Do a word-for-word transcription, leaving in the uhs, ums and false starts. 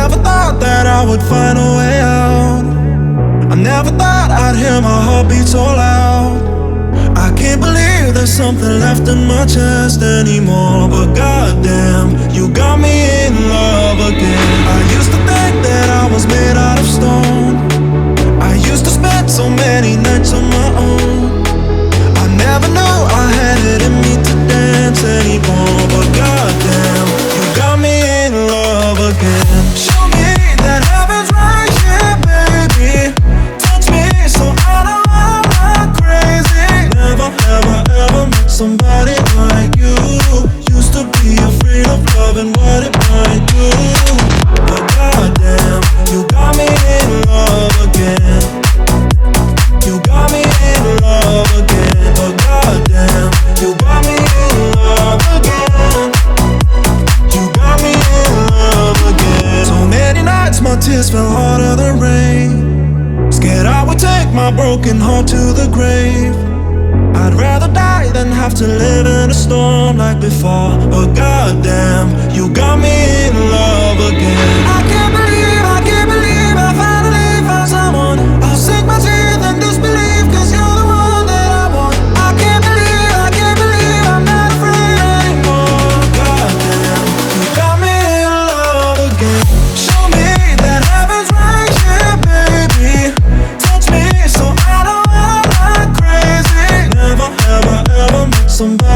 never thought that I would find a way out. I never thought I'd hear my heartbeat so loud. I can't believe there's something left in my chest anymore. But goddamn, you got me in love again. I used to think that I was made out of stone. I used to spend so many nights on my own. I never knew I had it in me to dance anymore. But goddamn, you got me in love again. Show me that heaven's right here, baby. Touch me so I know I'm not crazy. Never, ever, ever met somebody like you. Used to be afraid of loving what it might do. But goddamn, you got me in love again. You got me in love again. But goddamn, you got me in love again. You got me in love again. So many nights my tears fell harder than rain. Scared I would take my broken heart to the grave. I'd rather die than have to live in a storm like before. But goddamn, you got me in love again. I can't believe, I can't believe I finally found someone. I'll sink my teeth in disbelief, cause you're the one that I want. I can't believe, I can't believe I'm not afraid anymore. Goddamn, you got me in love again. Show me that heaven's right here, baby. Touch me so I know I'm not crazy. Never, ever, ever met somebody